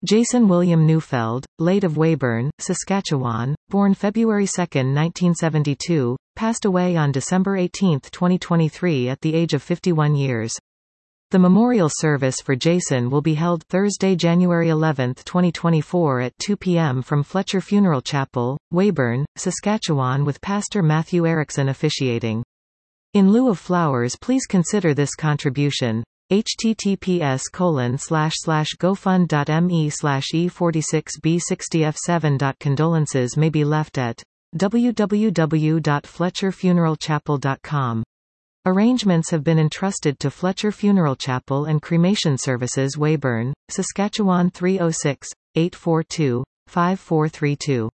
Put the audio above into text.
Jason William Neufeld, late of Weyburn, Saskatchewan, born February 2, 1972, passed away on December 18, 2023 at the age of 51 years. The memorial service for Jason will be held Thursday, January 11, 2024 at 2 p.m. from Fletcher Funeral Chapel, Weyburn, Saskatchewan, with Pastor Matthew Erickson officiating. In lieu of flowers, please consider this contribution. https://gofund.me/e46b60f7. Condolences may be left at www.fletcherfuneralchapel.com. Arrangements have been entrusted to Fletcher Funeral Chapel and Cremation Services, Weyburn, Saskatchewan 306-842-5432.